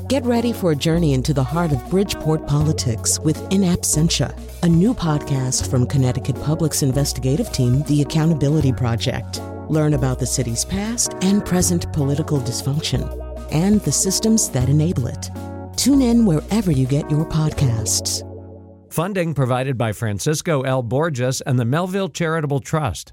Get ready for a journey into the heart of Bridgeport politics with In Absentia, a new podcast from Connecticut Public's investigative team, The Accountability Project. Learn about the city's past and present political dysfunction and the systems that enable it. Tune in wherever you get your podcasts. Funding provided by Francisco L. Borges and the Melville Charitable Trust.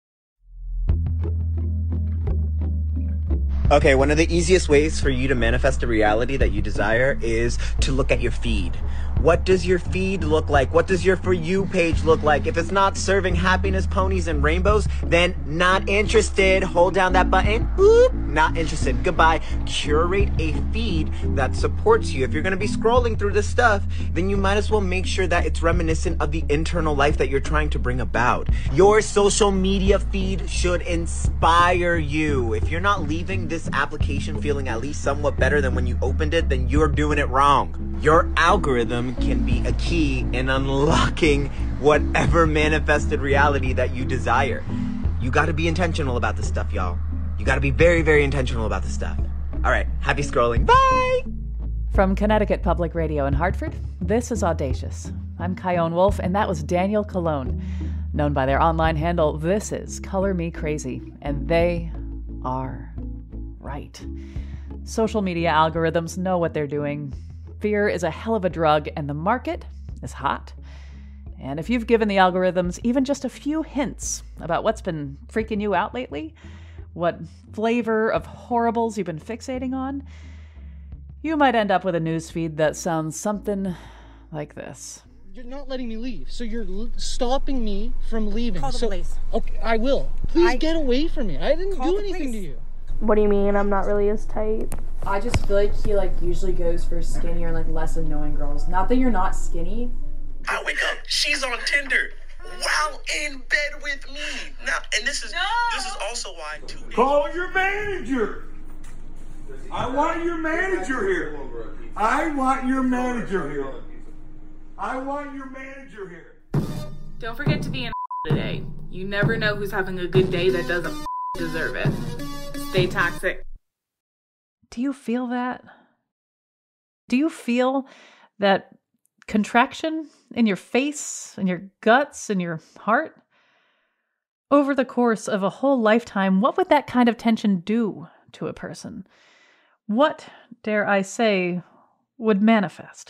Okay, one of the easiest ways for you to manifest a reality that you desire is to look at your feed. What does your feed look like? What does your For You page look like? If it's not serving happiness, ponies, and rainbows, then not interested. Hold down that button. Boop. Not interested. Goodbye. Curate a feed that supports you. If you're going to be scrolling through this stuff, then you might as well make sure that it's reminiscent of the internal life that you're trying to bring about. Your social media feed should inspire you. If you're not leaving this application feeling at least somewhat better than when you opened it, then you're doing it wrong. Your algorithm can be a key in unlocking whatever manifested reality that you desire. You got to be intentional about this stuff, y'all. You got to be very, very intentional about this stuff. All right, happy scrolling. Bye! From Connecticut Public Radio in Hartford, this is Audacious. I'm Kyone Wolf, and that was Daniel Colon, known by their online handle, This Is Color Me Crazy, and they are right. Social media algorithms know what they're doing. Fear is a hell of a drug, and the market is hot. And if you've given the algorithms even just a few hints about what's been freaking you out lately, what flavor of horribles you've been fixating on, you might end up with a newsfeed that sounds something like this. You're not letting me leave, so you're stopping me from leaving. Call the police. Okay, I will. Please get away from me. I didn't do anything to you. What do you mean? I'm not really his type. I just feel like he usually goes for skinnier and less annoying girls. Not that you're not skinny. I wake up, she's on Tinder while in bed with me. Now, and this is also why 2 days. Call your manager. I want your manager here. I want your manager here. I want your manager here. Don't forget to be an today. You never know who's having a good day that doesn't deserve it. Stay toxic. Do you feel that? Do you feel that contraction in your face, in your guts, in your heart? Over the course of a whole lifetime, what would that kind of tension do to a person? What, dare I say, would manifest?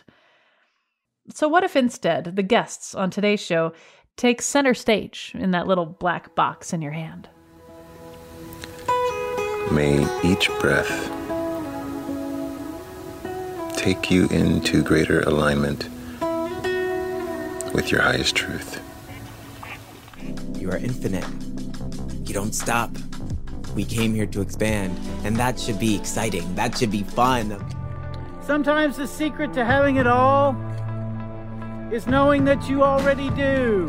So what if instead the guests on today's show take center stage in that little black box in your hand? May each breath take you into greater alignment with your highest truth. You are infinite. You don't stop. We came here to expand, and that should be exciting. That should be fun. Sometimes the secret to having it all is knowing that you already do.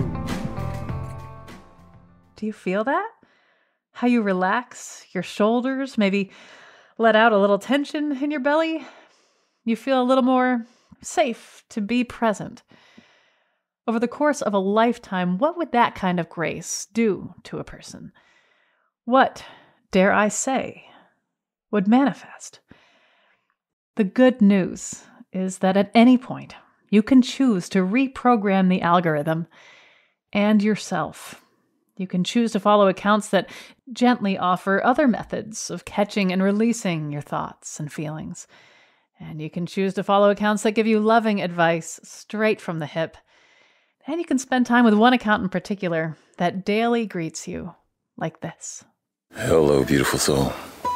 Do you feel that? How you relax your shoulders, maybe let out a little tension in your belly? You feel a little more safe to be present. Over the course of a lifetime, what would that kind of grace do to a person? What, dare I say, would manifest? The good news is that at any point, you can choose to reprogram the algorithm and yourself. You can choose to follow accounts that gently offer other methods of catching and releasing your thoughts and feelings. And you can choose to follow accounts that give you loving advice straight from the hip. And you can spend time with one account in particular that daily greets you like this. Hello, beautiful soul.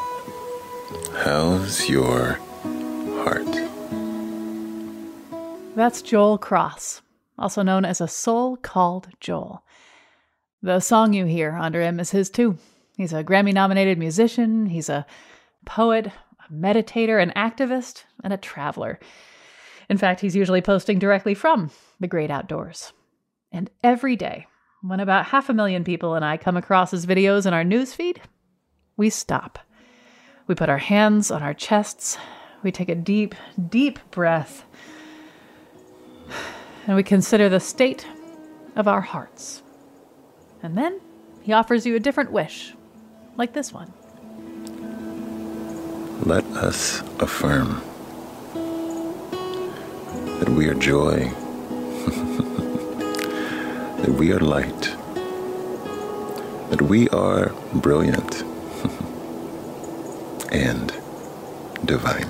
How's your heart? That's Joel Cross, also known as A Soul Called Joel. The song you hear under him is his too. He's a Grammy-nominated musician, he's a poet, a meditator, an activist, and a traveler. In fact, he's usually posting directly from the great outdoors. And every day, when about 500,000 people and I come across his videos in our newsfeed, we stop. We put our hands on our chests, we take a deep, deep breath, and we consider the state of our hearts. And then he offers you a different wish, like this one. Let us affirm that we are joy, that we are light, that we are brilliant and divine.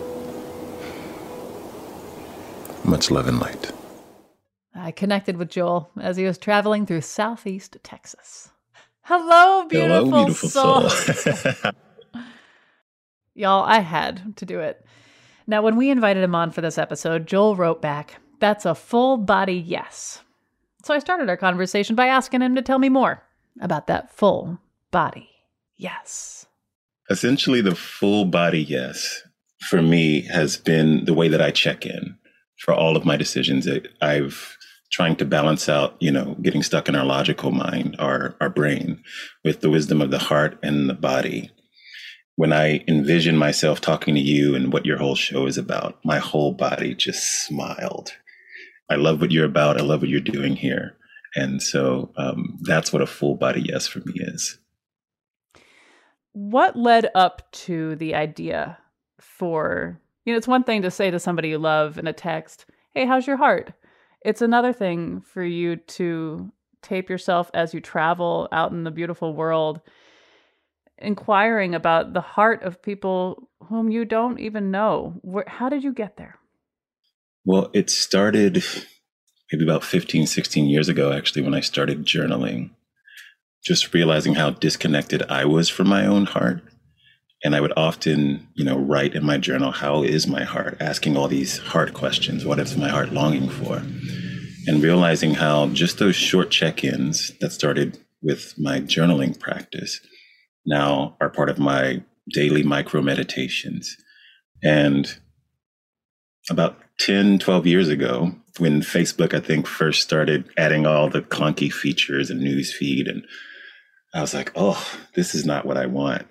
Much love and light. I connected with Joel as he was traveling through Southeast Texas. Hello, beautiful soul. Y'all, I had to do it. Now, when we invited him on for this episode, Joel wrote back, "That's a full body yes." So I started our conversation by asking him to tell me more about that full body yes. Essentially, the full body yes for me has been the way that I check in for all of my decisions. I've trying to balance out, getting stuck in our logical mind, our brain, with the wisdom of the heart and the body. When I envision myself talking to you and what your whole show is about, my whole body just smiled. I love what you're about. I love what you're doing here. And so that's what a full body yes for me is. What led up to the idea for, it's one thing to say to somebody you love in a text, "Hey, how's your heart?" It's another thing for you to tape yourself as you travel out in the beautiful world, inquiring about the heart of people whom you don't even know. How did you get there? Well, it started maybe about 15, 16 years ago, actually, when I started journaling, just realizing how disconnected I was from my own heart. And I would often, write in my journal, how is my heart? Asking all these heart questions. What is my heart longing for? And realizing how just those short check-ins that started with my journaling practice now are part of my daily micro meditations. And about 10, 12 years ago, when Facebook, I think, first started adding all the clunky features and news feed, and I was like, oh, this is not what I want.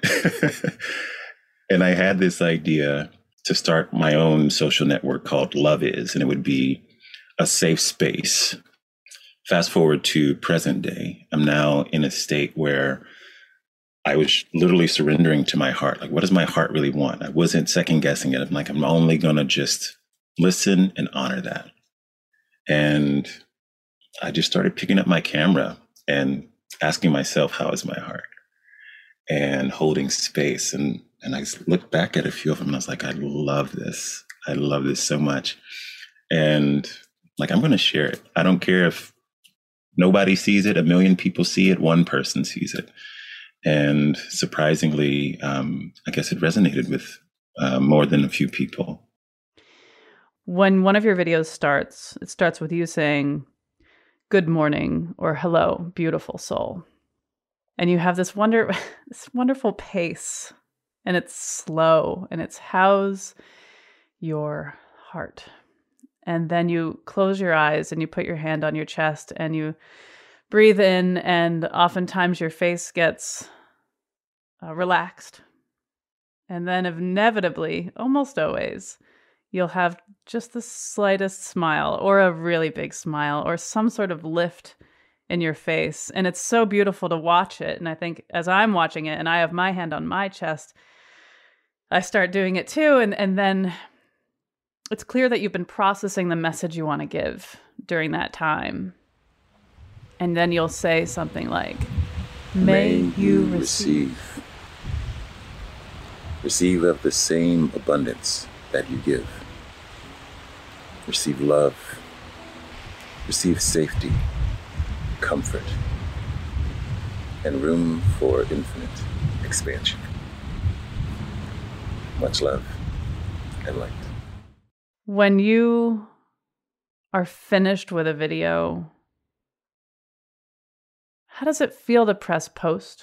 And I had this idea to start my own social network called Love Is, and it would be a safe space. Fast forward to present day, I'm now in a state where I was literally surrendering to my heart. Like, what does my heart really want? I wasn't second guessing it. I'm like, I'm only going to just listen and honor that. And I just started picking up my camera and asking myself, how is my heart? And holding space. And I looked back at a few of them and I was like, I love this. I love this so much. And like, I'm going to share it. I don't care if nobody sees it, 1 million people see it, one person sees it. And surprisingly, I guess it resonated with more than a few people. When one of your videos starts, it starts with you saying, "Good morning," or "Hello, beautiful soul." And you have this wonderful pace, and it's slow, and it's "How's your heart?" And then you close your eyes and you put your hand on your chest and you breathe in, and oftentimes your face gets relaxed. And then inevitably, almost always, you'll have just the slightest smile or a really big smile or some sort of lift in your face. And it's so beautiful to watch it. And I think as I'm watching it and I have my hand on my chest, I start doing it too. And then it's clear that you've been processing the message you want to give during that time. And then you'll say something like, May you receive. Receive of the same abundance that you give. Receive love. Receive safety, comfort, and room for infinite expansion. Much love and light. When you are finished with a video, how does it feel to press post?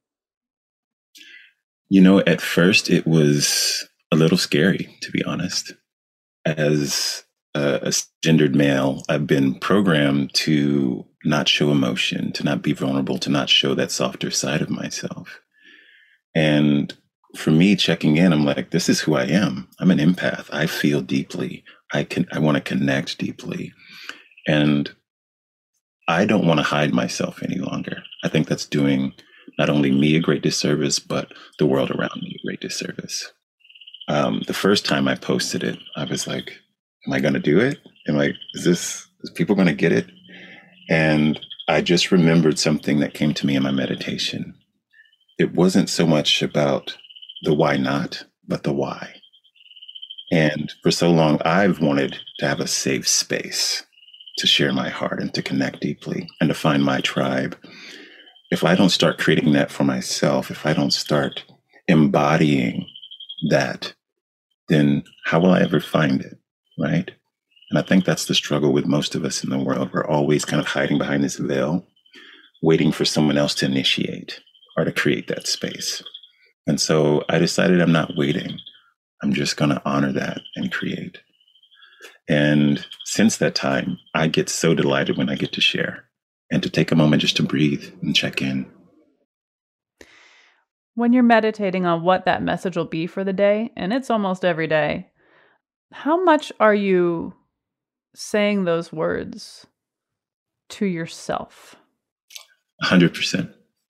At first it was a little scary, to be honest. As a gendered male, I've been programmed to not show emotion, to not be vulnerable, to not show that softer side of myself. And for me, checking in, I'm like, this is who I am. I'm an empath. I feel deeply. I want to connect deeply. And I don't want to hide myself any longer. I think that's doing not only me a great disservice, but the world around me a great disservice. The first time I posted it, I was like, Am I going to do it? Is people going to get it? And I just remembered something that came to me in my meditation. It wasn't so much about the why not, but the why. And for so long, I've wanted to have a safe space to share my heart and to connect deeply and to find my tribe. If I don't start creating that for myself, if I don't start embodying that, then how will I ever find it, right? And I think that's the struggle with most of us in the world. We're always kind of hiding behind this veil, waiting for someone else to initiate or to create that space. And so I decided I'm not waiting. I'm just going to honor that and create. And since that time, I get so delighted when I get to share and to take a moment just to breathe and check in. When you're meditating on what that message will be for the day, and it's almost every day, how much are you saying those words to yourself? 100%.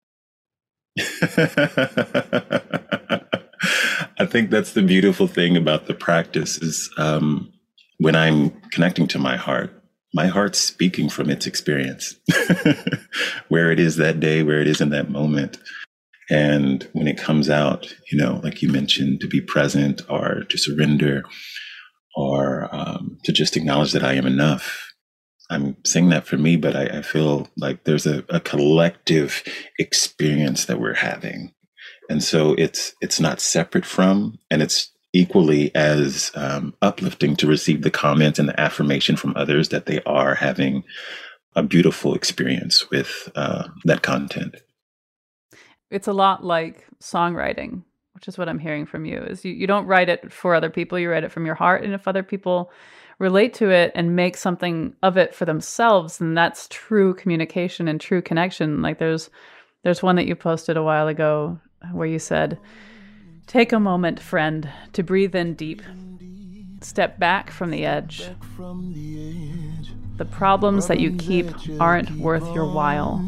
I think that's the beautiful thing about the practice is when I'm connecting to my heart's speaking from its experience, where it is that day, where it is in that moment. And when it comes out, like you mentioned, to be present or to surrender or to just acknowledge that I am enough. I'm saying that for me, but I feel like there's a collective experience that we're having. And so it's not separate from, and it's equally as uplifting to receive the comments and the affirmation from others that they are having a beautiful experience with that content. It's a lot like songwriting, which is what I'm hearing from you, is you don't write it for other people, you write it from your heart. And if other people relate to it and make something of it for themselves, then that's true communication and true connection. Like there's one that you posted a while ago where you said, "Take a moment, friend, to breathe in deep. Step back from the edge. The problems that you keep aren't worth your while."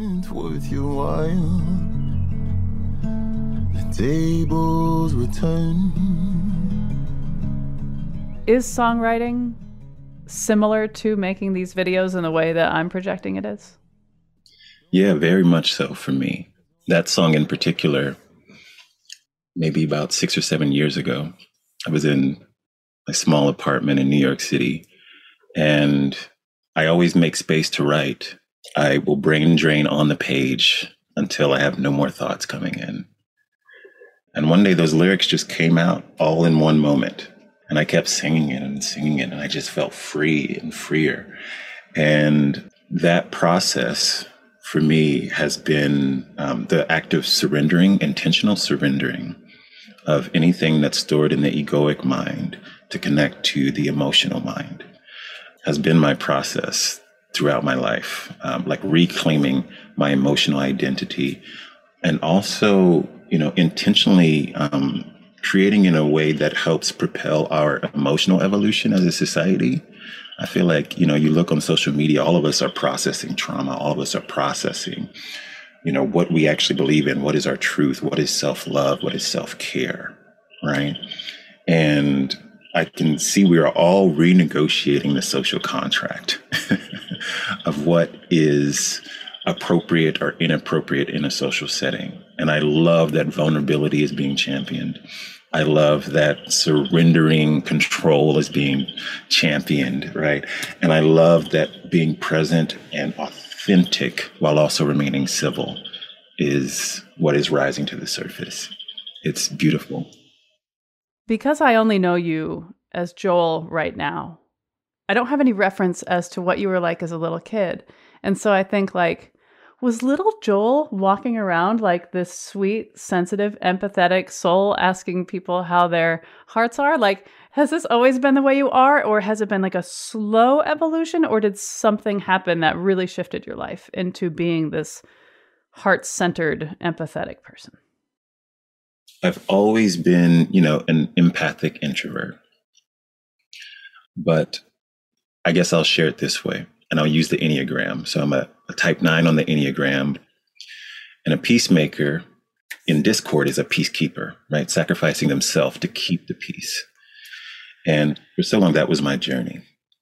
Tables return. Is songwriting similar to making these videos in the way that I'm projecting it is? Yeah, very much so for me. That song in particular, maybe about 6 or 7 years ago, I was in a small apartment in New York City, and I always make space to write. I will brain drain on the page until I have no more thoughts coming in. And one day those lyrics just came out all in one moment. And I kept singing it, and I just felt free and freer. And that process for me has been the act of surrendering, intentional surrendering of anything that's stored in the egoic mind to connect to the emotional mind has been my process throughout my life, like reclaiming my emotional identity and also intentionally creating in a way that helps propel our emotional evolution as a society. I feel like, you look on social media, all of us are processing trauma. All of us are processing, what we actually believe in, what is our truth, what is self-love, what is self-care, right? And I can see we are all renegotiating the social contract of what is appropriate or inappropriate in a social setting. And I love that vulnerability is being championed. I love that surrendering control is being championed, right? And I love that being present and authentic while also remaining civil is what is rising to the surface. It's beautiful. Because I only know you as Joel right now, I don't have any reference as to what you were like as a little kid. And so I think was little Joel walking around like this sweet, sensitive, empathetic soul asking people how their hearts are? Has this always been the way you are? Or has it been like a slow evolution? Or did something happen that really shifted your life into being this heart-centered, empathetic person? I've always been, an empathic introvert. But I guess I'll share it this way. And I'll use the Enneagram. So I'm a type 9 on the Enneagram. And a peacemaker in discord is a peacekeeper, right? Sacrificing themselves to keep the peace. And for so long, that was my journey.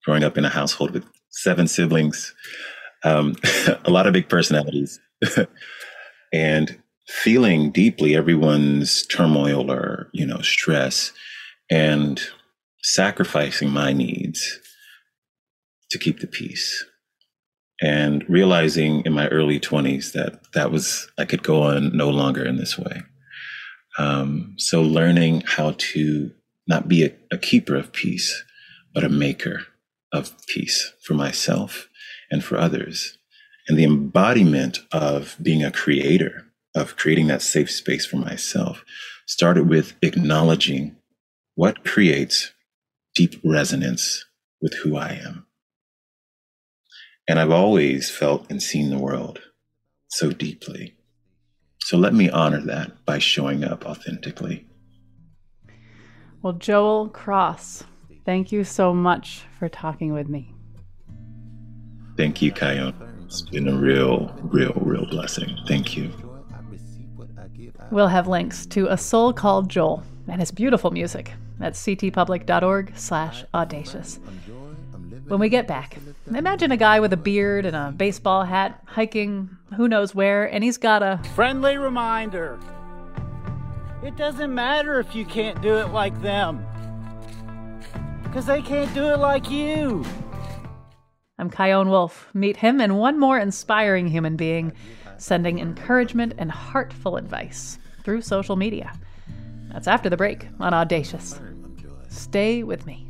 growing up in a household with 7 siblings, a lot of big personalities, and feeling deeply everyone's turmoil or, stress, and sacrificing my needs to keep the peace. And realizing in my early 20s that I could go on no longer in this way. So learning how to not be a keeper of peace, but a maker of peace for myself and for others. And the embodiment of being a creator, of creating that safe space for myself, started with acknowledging what creates deep resonance with who I am. And I've always felt and seen the world so deeply. So let me honor that by showing up authentically. Well, Joel Cross, thank you so much for talking with me. Thank you, Kion. It's been a real blessing. Thank you. We'll have links to A Soul Called Joel and his beautiful music at ctpublic.org/audacious. When we get back, imagine a guy with a beard and a baseball hat hiking who knows where, and he's got a friendly reminder. It doesn't matter if you can't do it like them, because they can't do it like you. I'm Kion Wolf. Meet him and one more inspiring human being sending encouragement and heartful advice through social media. That's after the break on Audacious. Stay with me.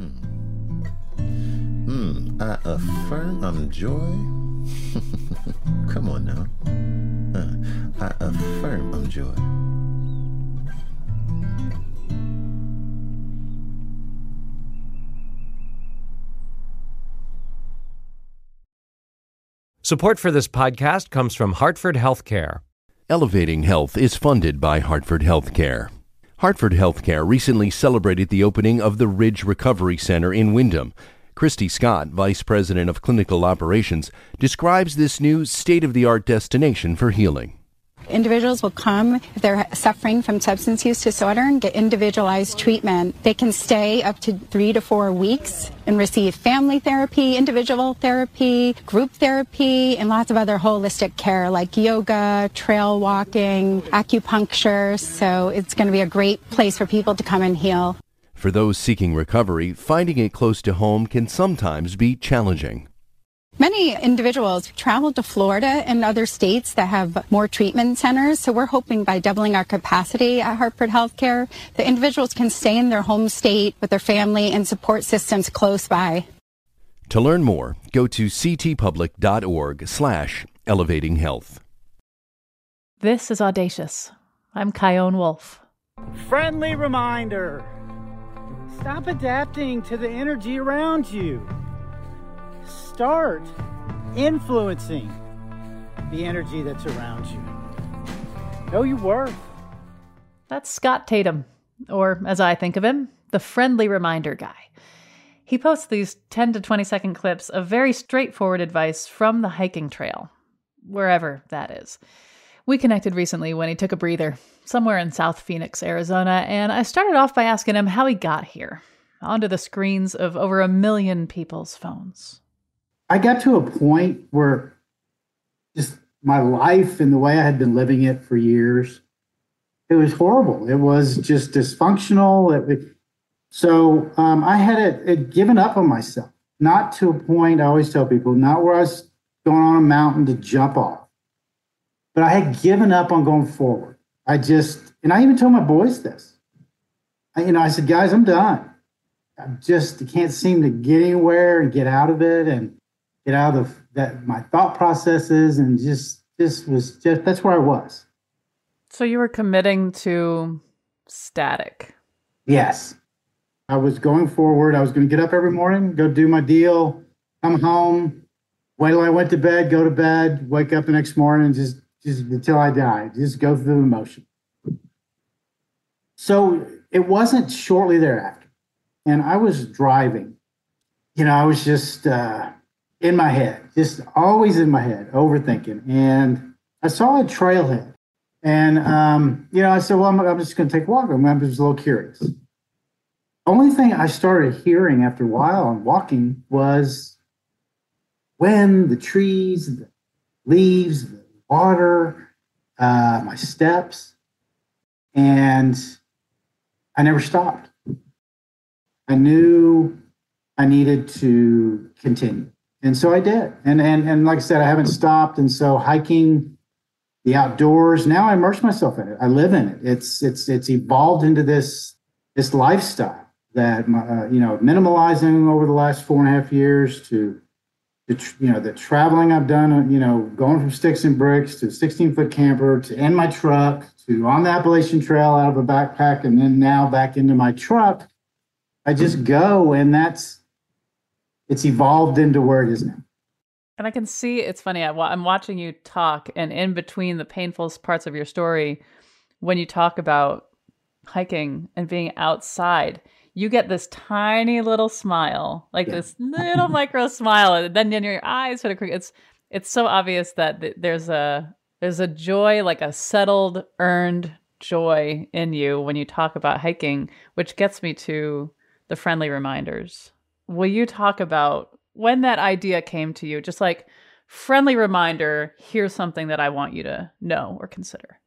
I affirm I'm joy. Come on now. I affirm I'm joy. Support for this podcast comes from Hartford Healthcare. Elevating Health is funded by Hartford Healthcare. Hartford Healthcare recently celebrated the opening of the Ridge Recovery Center in Wyndham. Christy Scott, Vice President of Clinical Operations, describes this new state-of-the-art destination for healing. Individuals will come if they're suffering from substance use disorder and get individualized treatment. They can stay up to 3 to 4 weeks and receive family therapy, individual therapy, group therapy, and lots of other holistic care like yoga, trail walking, acupuncture. So it's going to be a great place for people to come and heal. For those seeking recovery, finding it close to home can sometimes be challenging. Many individuals travel to Florida and other states that have more treatment centers, so we're hoping by doubling our capacity at Hartford Healthcare, the individuals can stay in their home state with their family and support systems close by. To learn more, go to ctpublic.org/elevatinghealth. This is Audacious. I'm Kion Wolf. Friendly reminder. Stop adapting to the energy around you. Start influencing the energy that's around you. Know your worth. That's Scott Tatum, or as I think of him, the friendly reminder guy. He posts these 10 to 20 second clips of very straightforward advice from the hiking trail, wherever that is. We connected recently when he took a breather somewhere in South Phoenix, Arizona, and I started off by asking him how he got here, onto the screens of over 1 million people's phones. I got to a point where just my life and the way I had been living it for years, it was horrible. It was just dysfunctional. So I had given up on myself, not to a point, I always tell people, not where I was going on a mountain to jump off, but I had given up on going forward. And I even told my boys this. I said, guys, I'm done. I can't seem to get anywhere and get out of it and get out of that, my thought processes, and that's where I was. So you were committing to static. Yes. I was going forward. I was going to get up every morning, go do my deal, come home, wait till I went to bed, go to bed, wake up the next morning, just until I die, just go through the motion. So it wasn't shortly thereafter. And I was driving. I was just in my head, just always in my head, overthinking. And I saw a trailhead. And, I said, well, I'm just going to take a walk. I'm just a little curious. only thing I started hearing after a while and walking was wind, the trees, the leaves, the water, my steps. And I never stopped. I knew I needed to continue. And so I did. And like I said, I haven't stopped. And so hiking, the outdoors, now I immerse myself in it. I live in it. It's evolved into this lifestyle that, minimalizing over the last 4.5 years to the traveling I've done, going from sticks and bricks to 16-foot camper to in my truck to on the Appalachian Trail out of a backpack and then now back into my truck. I just go, and it's evolved into where it is now. And I can see, it's funny, I'm watching you talk, and in between the painful parts of your story, when you talk about hiking and being outside, you get this tiny little smile, like this little micro smile, and then in your eyes sort of, it's so obvious that there's a joy, like a settled, earned joy in you when you talk about hiking, which gets me to the friendly reminders. Will you talk about when that idea came to you, just like friendly reminder, here's something that I want you to know or consider?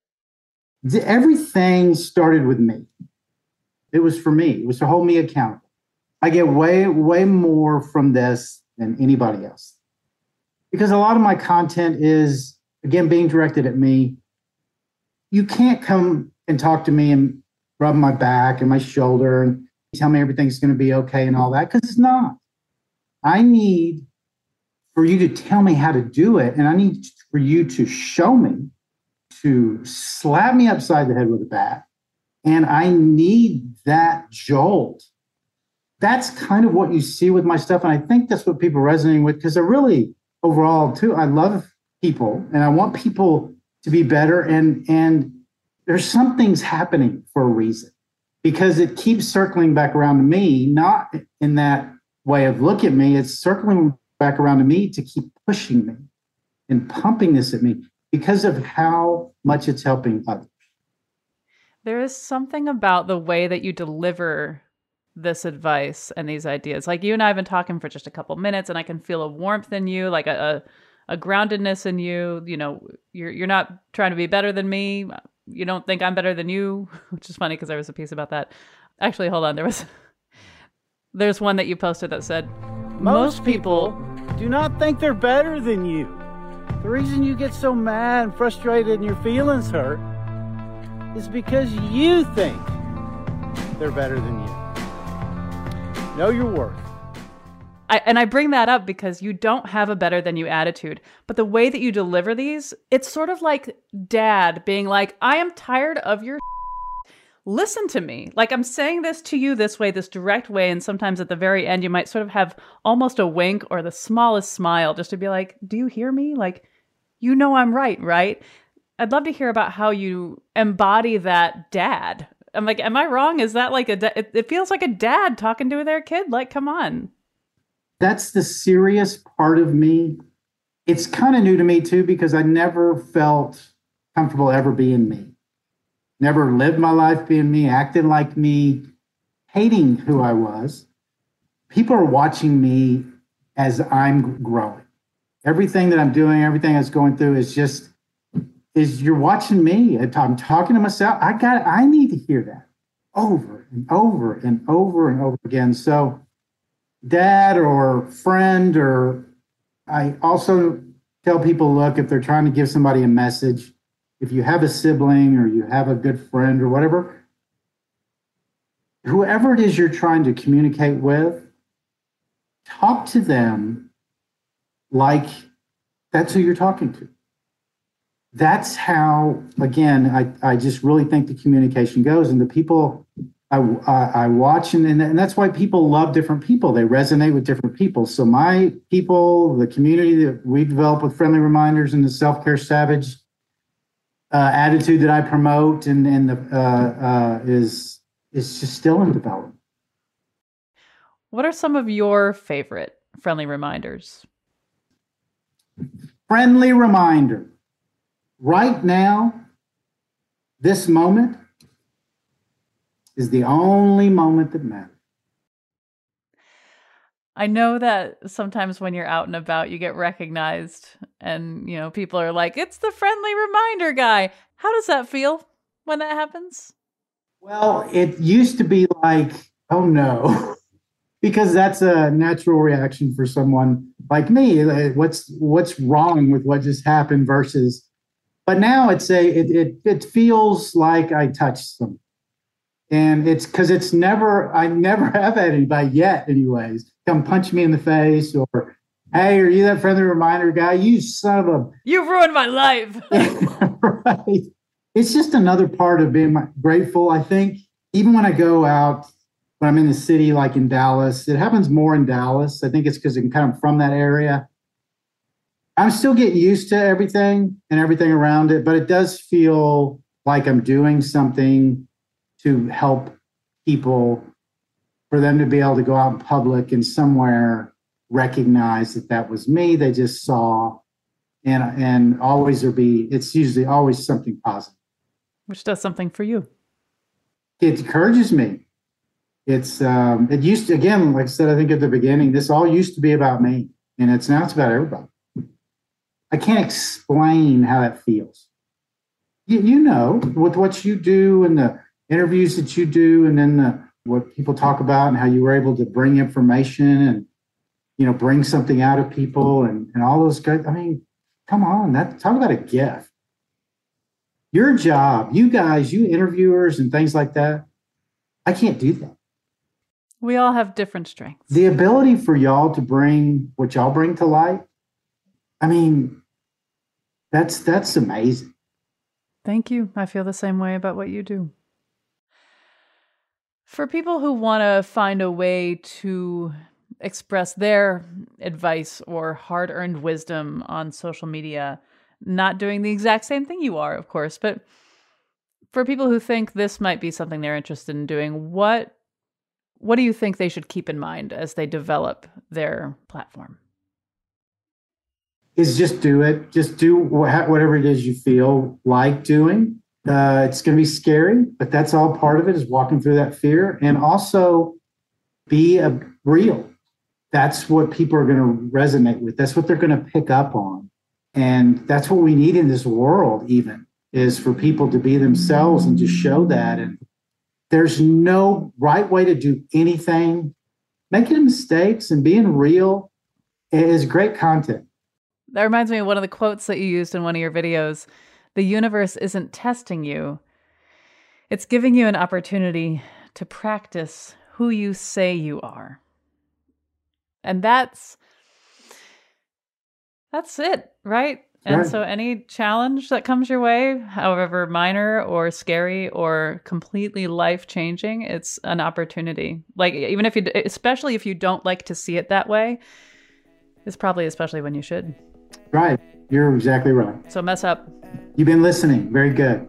Everything started with me. It was for me. It was to hold me accountable. I get way, way more from this than anybody else. Because a lot of my content is, again, being directed at me. You can't come and talk to me and rub my back and my shoulder and tell me everything's going to be okay and all that, because it's not. I need for you to tell me how to do it, and I need for you to show me, to slap me upside the head with a bat, and I need that jolt. That's kind of what you see with my stuff, and I think that's what people are resonating with, because I really, overall, too, I love people, and I want people to be better, and there's some things happening for a reason, because it keeps circling back around to me, not in that way of look at me, it's circling back around to me to keep pushing me and pumping this at me because of how much it's helping others. There is something about the way that you deliver this advice and these ideas. Like, you and I have been talking for just a couple minutes, and I can feel a warmth in you, like a groundedness in you. You know, you're not trying to be better than me. You don't think I'm better than you, which is funny because there was a piece about that. Actually, hold on. There's one that you posted that said, most people do not think they're better than you. The reason you get so mad and frustrated and your feelings hurt is because you think they're better than you. Know your worth. I bring that up because you don't have a better than you attitude, but the way that you deliver these, it's sort of like dad being like, I am tired of your listen to me. Like, I'm saying this to you this way, this direct way, and sometimes at the very end, you might sort of have almost a wink or the smallest smile just to be like, do you hear me? Like, you know I'm right, right? I'd love to hear about how you embody that dad. I'm like, am I wrong? Is that like it feels like a dad talking to their kid? Like, come on. That's the serious part of me. It's kind of new to me too, because I never felt comfortable ever being me. Never lived my life being me, acting like me, hating who I was. People are watching me as I'm growing. Everything that I'm doing, everything that's going through is you're watching me. I'm talking to myself. I need to hear that over and over and over and over again. So dad or friend, or I also tell people, look, if they're trying to give somebody a message, if you have a sibling or you have a good friend or whatever, whoever it is you're trying to communicate with, talk to them like that's who you're talking to. That's how, again, I just really think the communication goes. And the people I watch, and that's why people love different people. They resonate with different people. So my people, the community that we develop with Friendly Reminders and the Self-Care Savage attitude that I promote and is just still in development. What are some of your favorite Friendly Reminders? Friendly reminder. Right now, this moment is the only moment that matters. I know that sometimes when you're out and about, you get recognized and, people are like, it's the friendly reminder guy. How does that feel when that happens? Well, it used to be like, oh no, because that's a natural reaction for someone like me. What's wrong with what just happened versus, but now it feels like I touched them. And it's because I never have had anybody yet anyways, come punch me in the face or, hey, are you that friendly reminder guy? You son of a... You ruined my life. Right. It's just another part of being grateful. I think even when I go out, when I'm in the city, like in Dallas, it happens more in Dallas. I think it's because I'm kind of from that area. I'm still getting used to everything and everything around it, but it does feel like I'm doing something to help people, for them to be able to go out in public and somewhere recognize that was me, they just saw, and it's usually always something positive. Which does something for you. It encourages me. It used to, again, like I said, I think at the beginning, this all used to be about me, and now it's about everybody. I can't explain how that feels. You know, with what you do and the interviews that you do, and then what people talk about and how you were able to bring information and, bring something out of people and all those guys. I mean, come on, talk about a gift. Your job, you guys, you interviewers and things like that, I can't do that. We all have different strengths. The ability for y'all to bring what y'all bring to light, I mean, that's amazing. Thank you. I feel the same way about what you do. For people who want to find a way to express their advice or hard-earned wisdom on social media, not doing the exact same thing you are, of course, but for people who think this might be something they're interested in doing, what do you think they should keep in mind as they develop their platform? Is just do it. Just do whatever it is you feel like doing. It's going to be scary, but that's all part of it, is walking through that fear, and also be real. That's what people are going to resonate with. That's what they're going to pick up on. And that's what we need in this world, even, is for people to be themselves and to show that. And there's no right way to do anything. Making mistakes and being real is great content. That reminds me of one of the quotes that you used in one of your videos. The universe isn't testing you. It's giving you an opportunity to practice who you say you are. And that's it, right? And so any challenge that comes your way, however minor or scary or completely life-changing, it's an opportunity. Like, even especially if you don't like to see it that way, it's probably especially when you should. Right. You're exactly right. So mess up. You've been listening. Very good.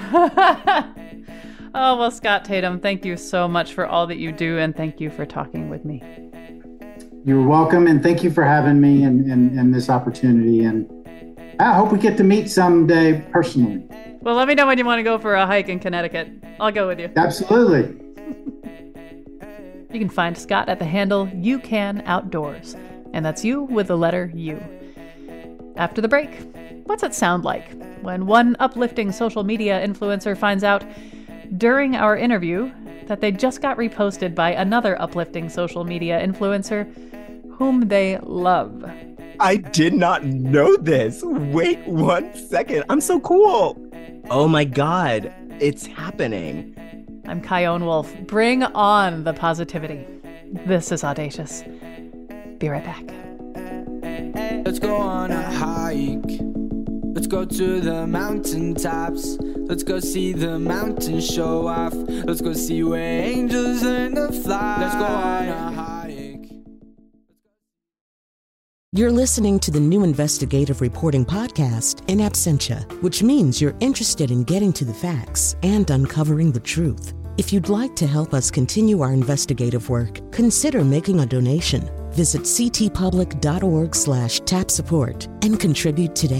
Oh, well, Scott Tatum, thank you so much for all that you do, and thank you for talking with me. You're welcome, and thank you for having me and this opportunity. And I hope we get to meet someday personally. Well, let me know when you want to go for a hike in Connecticut. I'll go with you. Absolutely. You can find Scott at the handle YouCanOutdoors, and that's you with the letter U. After the break, what's it sound like when one uplifting social media influencer finds out during our interview that they just got reposted by another uplifting social media influencer whom they love? I did not know this. Wait 1 second. I'm so cool. Oh my God, it's happening. I'm Kyone Wolf. Bring on the positivity. This is Audacious. Be right back. Let's go on a hike. Let's go to the mountaintops. Let's go see the mountains show off. Let's go see where angels learn to fly. Let's go on a hike. You're listening to the new investigative reporting podcast, In Absentia, which means you're interested in getting to the facts and uncovering the truth. If you'd like to help us continue our investigative work, consider making a donation. Visit ctpublic.org/tapsupport and contribute today.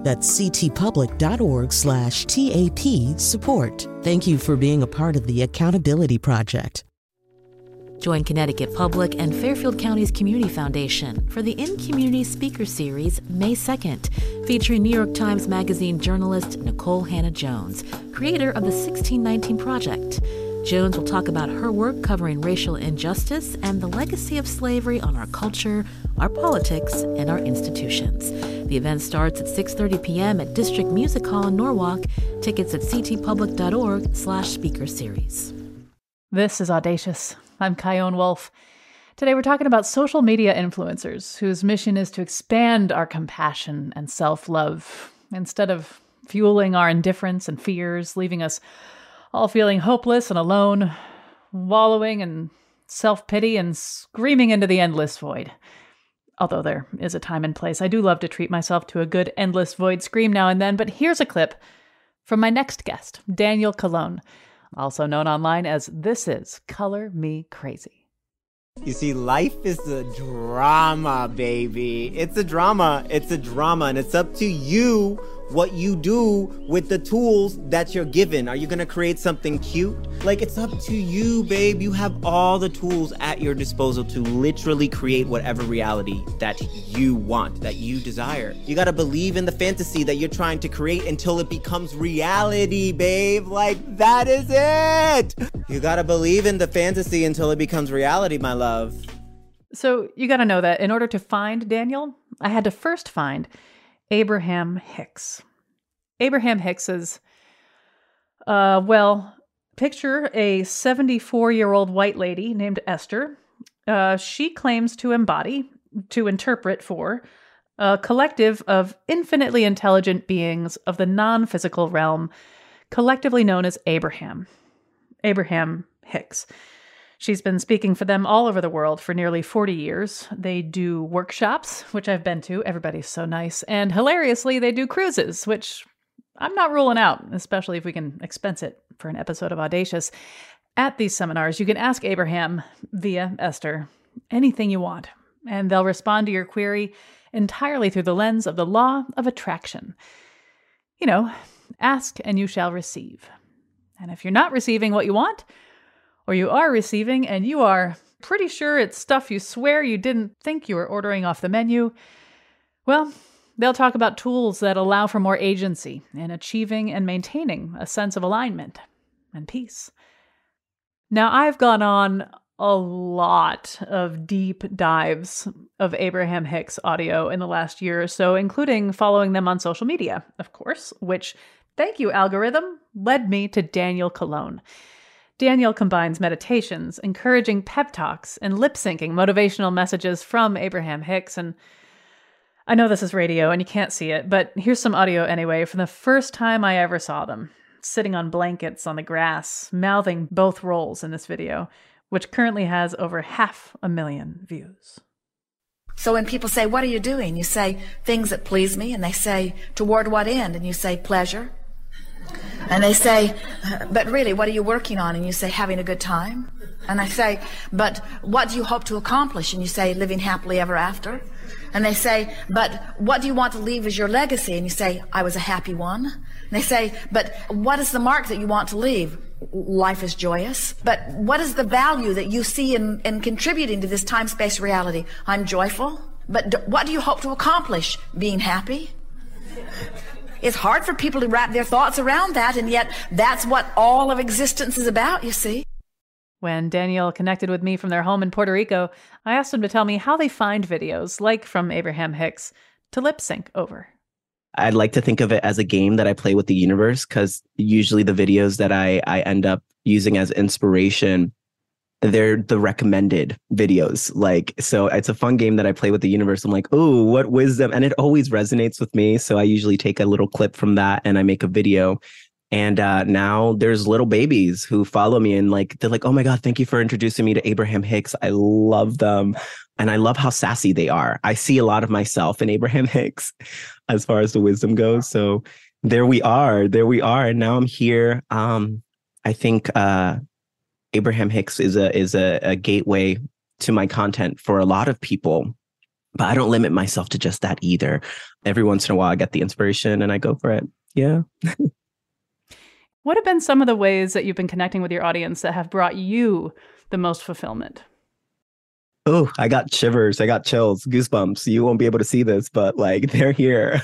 That's ctpublic.org/TAP support. Thank you for being a part of the Accountability Project. Join Connecticut Public and Fairfield County's Community Foundation for the In Community Speaker Series May 2nd, featuring New York Times Magazine journalist Nikole Hannah-Jones, creator of the 1619 Project. Jones will talk about her work covering racial injustice and the legacy of slavery on our culture, our politics, and our institutions. The event starts at 6:30 p.m. at District Music Hall in Norwalk. Tickets at ctpublic.org/speaker series. This is Audacious. I'm Chion Wolf. Today we're talking about social media influencers whose mission is to expand our compassion and self-love instead of fueling our indifference and fears, leaving us all feeling hopeless and alone, wallowing in self-pity and screaming into the endless void. Although there is a time and place, I do love to treat myself to a good endless void scream now and then, but here's a clip from my next guest, Daniel Colon, also known online as This Is Color Me Crazy. You see, life is a drama, baby. It's a drama. It's a drama. And it's up to you what you do with the tools that you're given. Are you going to create something cute? Like, it's up to you, babe. You have all the tools at your disposal to literally create whatever reality that you want, that you desire. You got to believe in the fantasy that you're trying to create until it becomes reality, babe. Like, that is it. You got to believe in the fantasy until it becomes reality, my love. So you got to know that in order to find Daniel, I had to first find Abraham Hicks. Abraham Hicks is, picture a 74-year-old white lady named Esther. She claims to interpret for a collective of infinitely intelligent beings of the non-physical realm, collectively known as Abraham Hicks. She's been speaking for them all over the world for nearly 40 years. They do workshops, which I've been to. Everybody's so nice. And hilariously, they do cruises, which I'm not ruling out, especially if we can expense it for an episode of Audacious. At these seminars, you can ask Abraham via Esther anything you want, and they'll respond to your query entirely through the lens of the law of attraction. You know, ask and you shall receive. And if you're not receiving what you want, or you are receiving and you are pretty sure it's stuff you swear you didn't think you were ordering off the menu, well, they'll talk about tools that allow for more agency in achieving and maintaining a sense of alignment and peace. Now, I've gone on a lot of deep dives of Abraham Hicks audio in the last year or so, including following them on social media, of course, which, thank you, algorithm, led me to Daniel Colon. Daniel combines meditations, encouraging pep talks, and lip-syncing motivational messages from Abraham Hicks. And I know this is radio and you can't see it, but here's some audio anyway from the first time I ever saw them, sitting on blankets on the grass, mouthing both roles in this video, which currently has over 500,000 views. So when people say, what are you doing? You say, things that please me, and they say, toward what end? And you say, pleasure. And they say, but really, what are you working on? And you say, having a good time. And I say, but what do you hope to accomplish? And you say, living happily ever after. And they say, but what do you want to leave as your legacy? And you say, I was a happy one. And they say, but what is the mark that you want to leave? Life is joyous. But what is the value that you see in contributing to this time-space reality? I'm joyful. But what do you hope to accomplish? Being happy? It's hard for people to wrap their thoughts around that, and yet that's what all of existence is about, you see. When Daniel connected with me from their home in Puerto Rico, I asked him to tell me how they find videos, like from Abraham Hicks, to lip sync over. I'd like to think of it as a game that I play with the universe, because usually the videos that I end up using as inspiration, they're the recommended videos. Like, so it's a fun game that I play with the universe. I'm like, oh, what wisdom? And it always resonates with me. So I usually take a little clip from that and I make a video. And now there's little babies who follow me and like, they're like, oh my God, thank you for introducing me to Abraham Hicks. I love them. And I love how sassy they are. I see a lot of myself in Abraham Hicks as far as the wisdom goes. So there we are. And now I'm here. I think Abraham Hicks is a gateway to my content for a lot of people. But I don't limit myself to just that either. Every once in a while, I get the inspiration and I go for it. Yeah. What have been some of the ways that you've been connecting with your audience that have brought you the most fulfillment? Oh, I got shivers. I got chills, goosebumps. You won't be able to see this, but like they're here.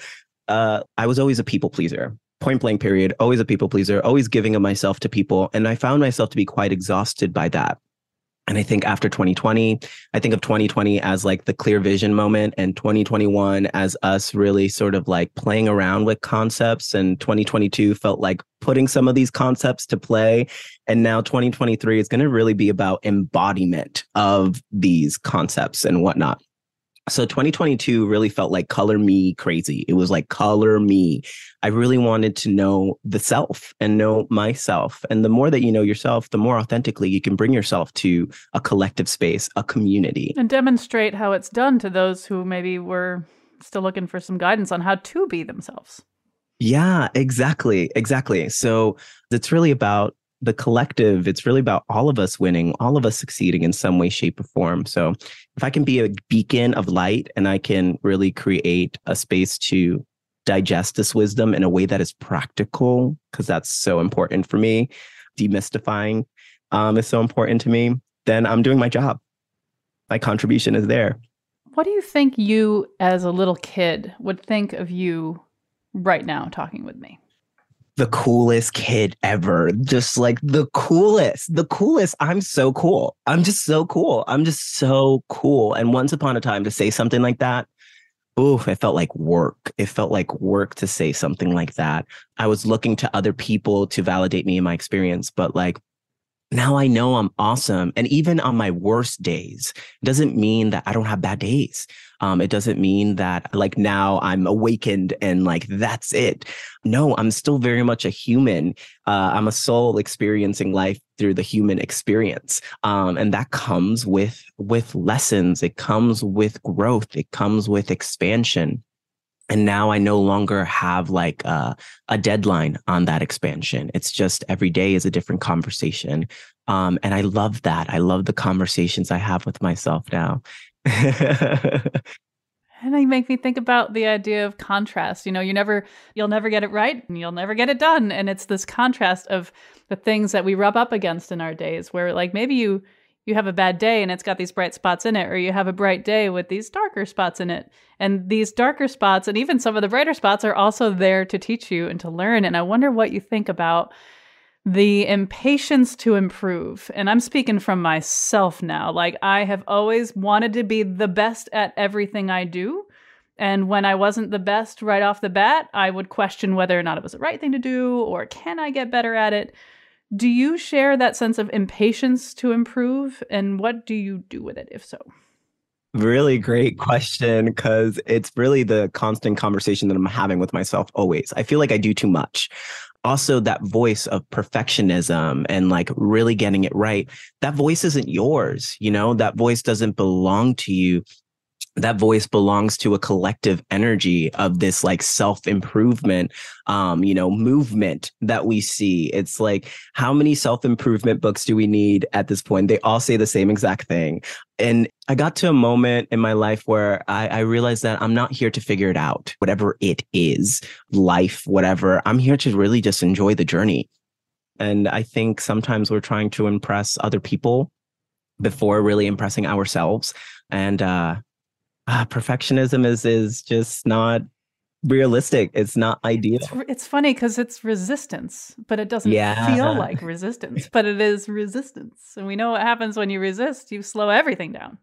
I was always a people pleaser. Point blank period. Always a people pleaser, always giving of myself to people. And I found myself to be quite exhausted by that. And I think after 2020, I think of 2020 as like the clear vision moment, and 2021 as us really sort of like playing around with concepts. And 2022 felt like putting some of these concepts to play. And now 2023 is going to really be about embodiment of these concepts and whatnot. So 2022 really felt like color me crazy. It was like color me. I really wanted to know the self and know myself. And the more that you know yourself, the more authentically you can bring yourself to a collective space, a community. And demonstrate how it's done to those who maybe were still looking for some guidance on how to be themselves. Yeah, exactly. Exactly. So it's really about the collective. It's really about all of us winning, all of us succeeding in some way, shape, or form. So if I can be a beacon of light and I can really create a space to digest this wisdom in a way that is practical, because that's so important for me, demystifying is so important to me, then I'm doing my job. My contribution is there. What do you think you as a little kid would think of you right now talking with me? The coolest kid ever. Just like the coolest. I'm so cool. I'm just so cool. And once upon a time to say something like that, ooh, it felt like work. It felt like work to say something like that. I was looking to other people to validate me in my experience, but like now I know I'm awesome. And even on my worst days, it doesn't mean that I don't have bad days. It doesn't mean that like now I'm awakened and like that's it. No, I'm still very much a human. I'm a soul experiencing life through the human experience. And that comes with lessons. It comes with growth. It comes with expansion. And now I no longer have like a deadline on that expansion. It's just every day is a different conversation. And I love that. I love the conversations I have with myself now. And they make me think about the idea of contrast. You know, you'll never get it right and you'll never get it done. And it's this contrast of the things that we rub up against in our days where like maybe you have a bad day and it's got these bright spots in it, or you have a bright day with these darker spots in it. And these darker spots and even some of the brighter spots are also there to teach you and to learn. And I wonder what you think about the impatience to improve. And I'm speaking from myself now. Like I have always wanted to be the best at everything I do. And when I wasn't the best right off the bat, I would question whether or not it was the right thing to do, or can I get better at it? Do you share that sense of impatience to improve? And what do you do with it, if so? Really great question, because it's really the constant conversation that I'm having with myself always. I feel like I do too much. Also, that voice of perfectionism and like really getting it right, that voice isn't yours. You know, that voice doesn't belong to you. That voice belongs to a collective energy of this like self-improvement, movement that we see. It's like, how many self-improvement books do we need at this point? They all say the same exact thing. And I got to a moment in my life where I realized that I'm not here to figure it out, whatever it is, life, whatever. I'm here to really just enjoy the journey. And I think sometimes we're trying to impress other people before really impressing ourselves. And perfectionism is just not realistic. It's not ideal. It's funny because it's resistance, but it doesn't feel like resistance, but it is resistance. And we know what happens when you resist. You slow everything down.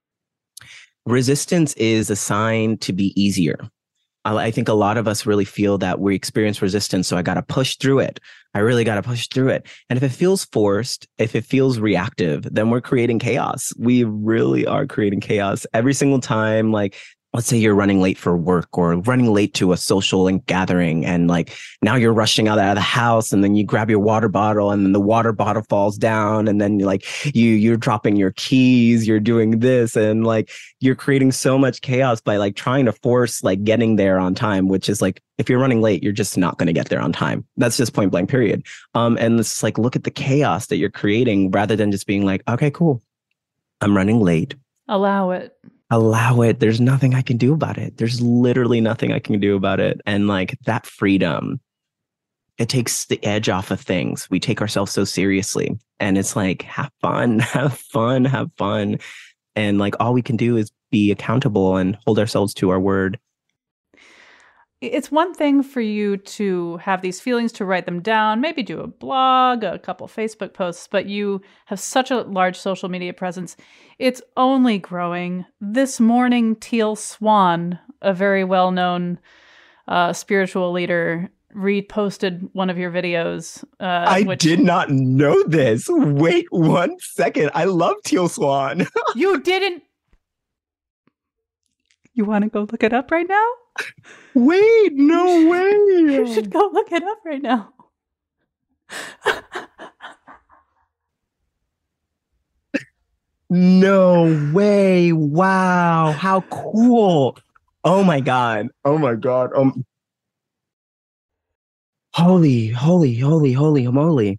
Resistance is a sign to be easier. I think a lot of us really feel that we experience resistance. So I got to push through it. I really got to push through it. And if it feels forced, if it feels reactive, then we're creating chaos. We really are creating chaos every single time. Like, let's say you're running late for work or running late to a social gathering, and like now you're rushing out of the house, and then you grab your water bottle and then the water bottle falls down, and then you're dropping your keys, you're doing this, and like you're creating so much chaos by like trying to force like getting there on time, which is like, if you're running late, you're just not going to get there on time. That's just point blank period. And it's like, look at the chaos that you're creating rather than just being like, okay, cool, I'm running late. Allow it. allow it. There's nothing I can do about it. There's literally nothing I can do about it. And like that freedom, it takes the edge off of things. We take ourselves so seriously, and it's like, have fun, have fun, have fun. And like, all we can do is be accountable and hold ourselves to our word. It's one thing for you to have these feelings, to write them down, maybe do a blog, a couple Facebook posts, but you have such a large social media presence. It's only growing. This morning, Teal Swan, a very well-known spiritual leader, reposted one of your videos. I did not know this. Wait 1 second. I love Teal Swan. You didn't? You want to go look it up right now? Wait, no way. You should go look it up right now. No way. Wow. How cool. Oh my God. Oh my God. Holy moly.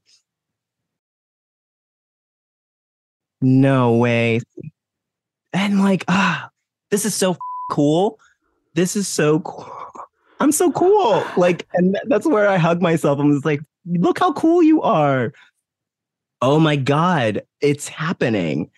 No way. And like, this is so cool. This is so cool. I'm so cool. Like, and that's where I hug myself. I'm just like, look how cool you are. Oh my God, it's happening.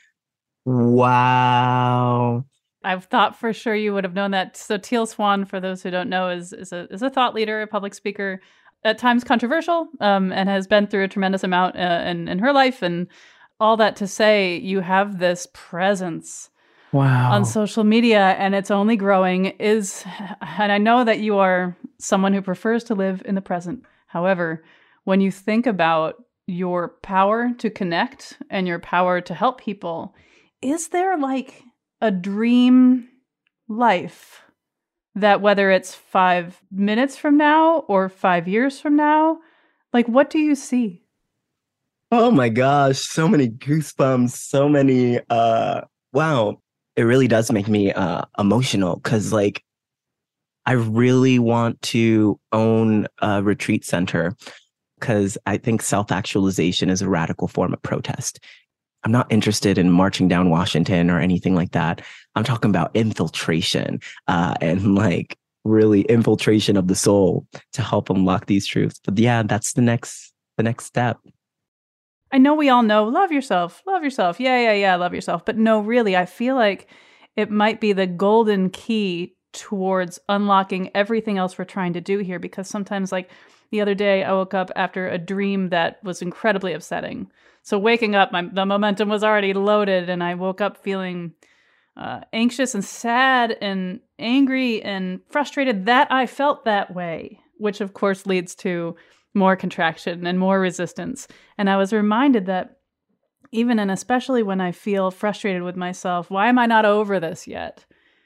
Wow. I've thought for sure you would have known that. So Teal Swan, for those who don't know, is a thought leader, a public speaker, at times controversial, and has been through a tremendous amount in her life. And all that to say, you have this presence on social media, and it's only growing. And I know that you are someone who prefers to live in the present. However, when you think about your power to connect and your power to help people, is there like a dream life that, whether it's 5 minutes from now or 5 years from now, like, what do you see? Oh my gosh, so many goosebumps, so many, wow. It really does make me emotional, because like, I really want to own a retreat center, because I think self-actualization is a radical form of protest. I'm not interested in marching down Washington or anything like that. I'm talking about infiltration, and like really infiltration of the soul to help unlock these truths. But yeah, that's the next step. I know we all know, love yourself. Yeah, love yourself. But no, really, I feel like it might be the golden key towards unlocking everything else we're trying to do here. Because sometimes, like the other day, I woke up after a dream that was incredibly upsetting. So waking up, the momentum was already loaded, and I woke up feeling anxious and sad and angry and frustrated that I felt that way, which of course leads to more contraction and more resistance. And I was reminded that even and especially when I feel frustrated with myself, why am I not over this yet?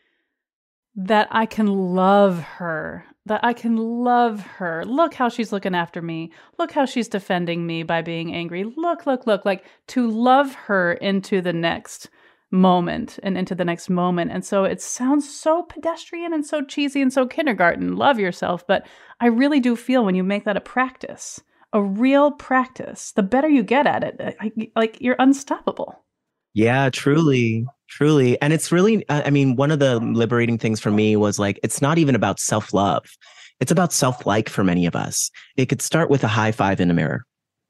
That I can love her. Look how she's looking after me. Look how she's defending me by being angry. Look. Like, to love her into the next moment and into the next moment. And so it sounds so pedestrian and so cheesy and so kindergarten, love yourself. But I really do feel when you make that a practice, a real practice, the better you get at it, like you're unstoppable. Yeah, truly. And it's really, I mean, one of the liberating things for me was like, it's not even about self-love. It's about self-like for many of us. It could start with a high five in a mirror.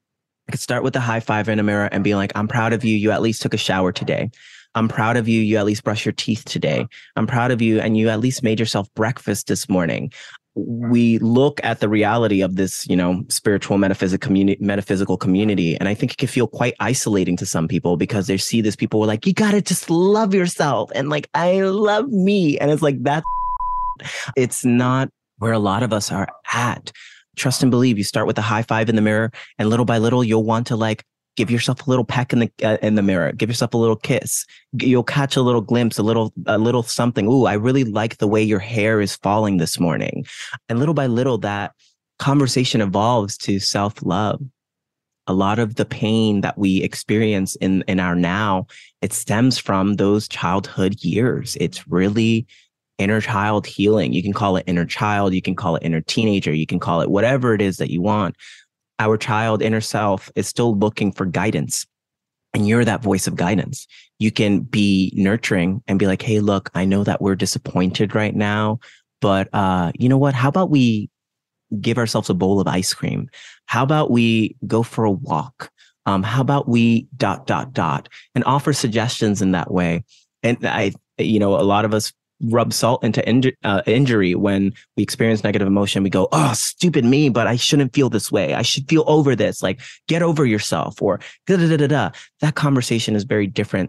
And be like, I'm proud of you. You at least took a shower today. I'm proud of you. You at least brushed your teeth today. I'm proud of you. And you at least made yourself breakfast this morning. We look at the reality of this, spiritual metaphysical community. And I think it can feel quite isolating to some people, because they see this people who are like, you got to just love yourself. And like, I love me. And it's like, it's not where a lot of us are at. Trust and believe. You start with a high five in the mirror, and little by little, you'll want to like give yourself a little peck in the mirror. Give yourself a little kiss. You'll catch a little glimpse, a little something. Ooh, I really like the way your hair is falling this morning. And little by little, that conversation evolves to self-love. A lot of the pain that we experience in our now, it stems from those childhood years. It's really inner child healing. You can call it inner child. You can call it inner teenager. You can call it whatever it is that you want. Our child inner self is still looking for guidance. And you're that voice of guidance. You can be nurturing and be like, hey, look, I know that we're disappointed right now, but you know what? How about we give ourselves a bowl of ice cream? How about we go for a walk? How about we ... and offer suggestions in that way. And a lot of us rub salt into injury when we experience negative emotion. We go, oh, stupid me, but I shouldn't feel this way. I should feel over this. Like, get over yourself, or That conversation is very different,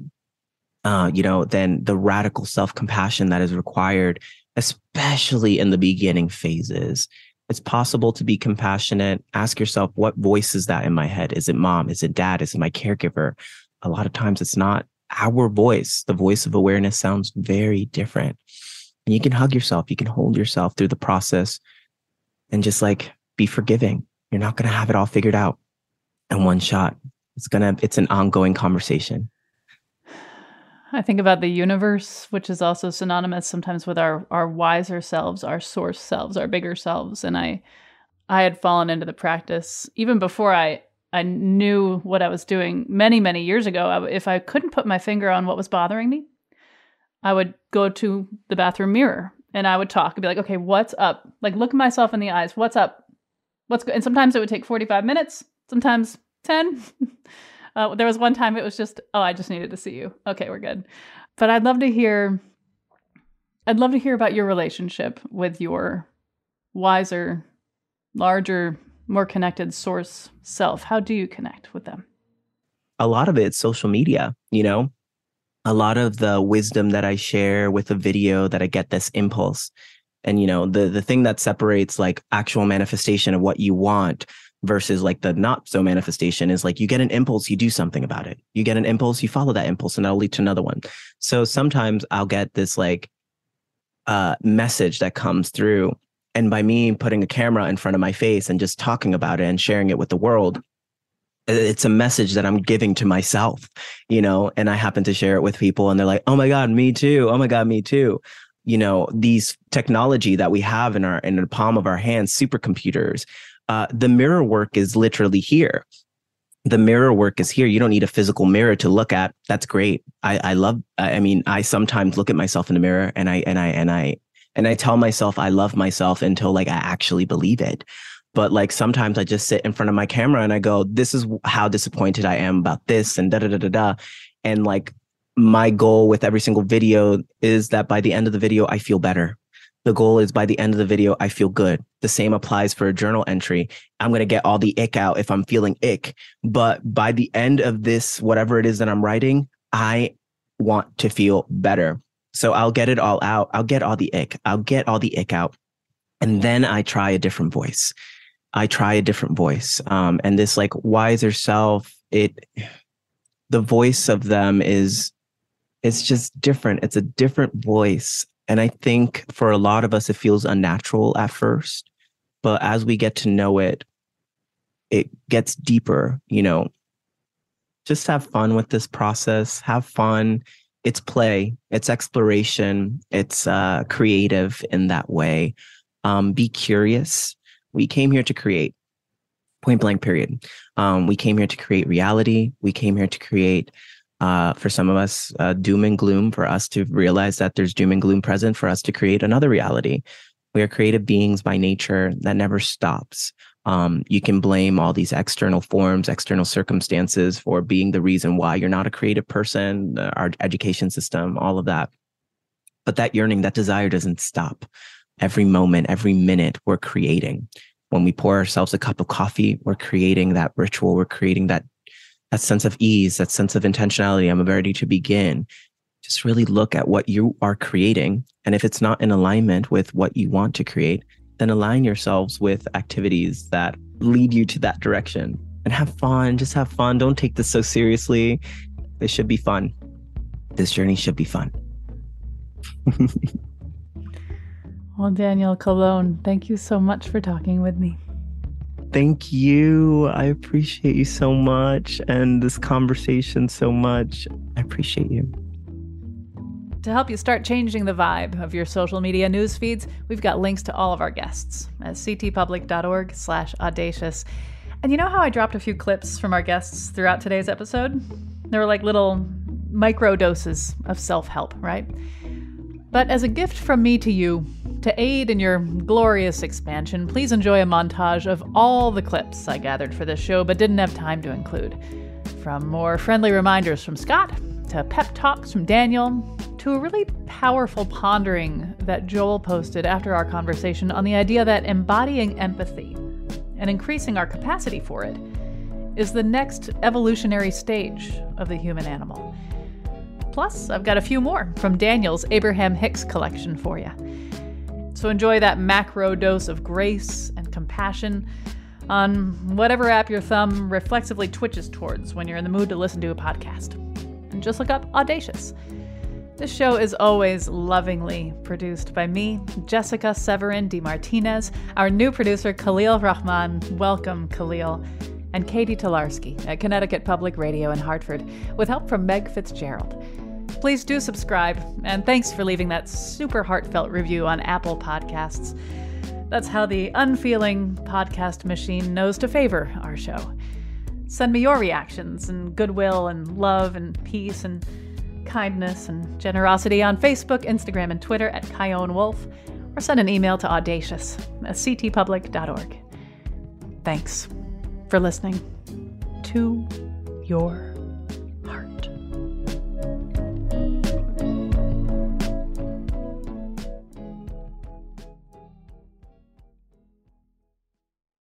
than the radical self-compassion that is required, especially in the beginning phases. It's possible to be compassionate. Ask yourself, what voice is that in my head? Is it mom? Is it dad? Is it my caregiver? A lot of times it's not our voice. The voice of awareness sounds very different. And you can hug yourself. You can hold yourself through the process and just like be forgiving. You're not going to have it all figured out in one shot. It's an ongoing conversation. I think about the universe, which is also synonymous sometimes with our wiser selves, our source selves, our bigger selves. And I had fallen into the practice even before I knew what I was doing many, many years ago. If I couldn't put my finger on what was bothering me, I would go to the bathroom mirror and I would talk and be like, okay, what's up? Like, look myself in the eyes. What's up? What's good? And sometimes it would take 45 minutes, sometimes 10. There was one time it was just, oh, I just needed to see you. Okay, we're good. But I'd love to hear about your relationship with your wiser, larger, more connected source self. How do you connect with them? A lot of it's social media, a lot of the wisdom that I share with a video that I get this impulse. And, the thing that separates like actual manifestation of what you want versus like the not so manifestation is like you get an impulse, you do something about it. You get an impulse, you follow that impulse, and that'll lead to another one. So sometimes I'll get this like message that comes through. And by me putting a camera in front of my face and just talking about it and sharing it with the world, it's a message that I'm giving to myself, and I happen to share it with people and they're like, oh my God, me too. Oh my God, me too. These technology that we have in the palm of our hands, supercomputers, the mirror work is literally here. The mirror work is here. You don't need a physical mirror to look at. That's great. I sometimes look at myself in the mirror and I tell myself I love myself until like I actually believe it. But like sometimes I just sit in front of my camera and I go, this is how disappointed I am about this and And like my goal with every single video is that by the end of the video, I feel better. The goal is by the end of the video, I feel good. The same applies for a journal entry. I'm going to get all the ick out if I'm feeling ick. But by the end of this, whatever it is that I'm writing, I want to feel better. So I'll get it all out. I'll get all the ick. I'll get all the ick out. And then I try a different voice. And this like wiser self, the voice of them it's just different. It's a different voice. And I think for a lot of us, it feels unnatural at first. But as we get to know it, it gets deeper, Just have fun with this process. Have fun. It's play. It's exploration. It's creative in that way. Be curious. We came here to create. Point blank, period. We came here to create reality. We came here to create for some of us, doom and gloom, for us to realize that there's doom and gloom present, for us to create another reality. We are creative beings by nature that never stops. You can blame all these external forms, external circumstances for being the reason why you're not a creative person, our education system, all of that. But that yearning, that desire doesn't stop. Every moment, every minute, we're creating. When we pour ourselves a cup of coffee, we're creating that ritual. We're creating that sense of ease, that sense of intentionality. I'm ready to begin. Just really look at what you are creating. And if it's not in alignment with what you want to create, then align yourselves with activities that lead you to that direction. And have fun. Just have fun. Don't take this so seriously. This should be fun. This journey should be fun. Well, Daniel Colon, thank you so much for talking with me. Thank you. I appreciate you so much, and this conversation so much. I appreciate you. To help you start changing the vibe of your social media news feeds, we've got links to all of our guests at ctpublic.org/audacious. And you know how I dropped a few clips from our guests throughout today's episode? They're like little micro doses of self-help, right? But as a gift from me to you, to aid in your glorious expansion, please enjoy a montage of all the clips I gathered for this show but didn't have time to include. From more friendly reminders from Scott, to pep talks from Daniel, to a really powerful pondering that Joel posted after our conversation on the idea that embodying empathy and increasing our capacity for it is the next evolutionary stage of the human animal. Plus, I've got a few more from Daniel's Abraham Hicks collection for you. So enjoy that macro dose of grace and compassion on whatever app your thumb reflexively twitches towards when you're in the mood to listen to a podcast. And just look up Audacious. This show is always lovingly produced by me, Jessica Severin DeMartinez, our new producer, Khalil Rahman. Welcome, Khalil. And Katie Tolarski at Connecticut Public Radio in Hartford, with help from Meg Fitzgerald. Please do subscribe, and thanks for leaving that super heartfelt review on Apple Podcasts. That's how the unfeeling podcast machine knows to favor our show. Send me your reactions and goodwill and love and peace and kindness and generosity on Facebook, Instagram, and Twitter at Kyone Wolf, or send an email to audacious@ctpublic.org. Thanks for listening to your